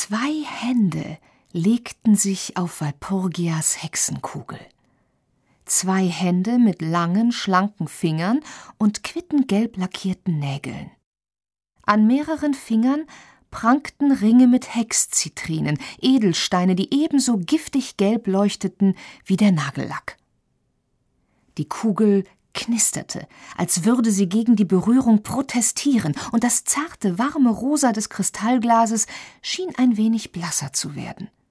2 Hände legten sich auf Walpurgias Hexenkugel. 2 Hände mit langen, schlanken Fingern und quittengelb lackierten Nägeln. An mehreren Fingern prangten Ringe mit Hexzitrinen, Edelsteine, die ebenso giftig gelb leuchteten wie der Nagellack. Die Kugel knisterte, als würde sie gegen die Berührung protestieren, und das zarte, warme Rosa des Kristallglases schien ein wenig blasser zu werden.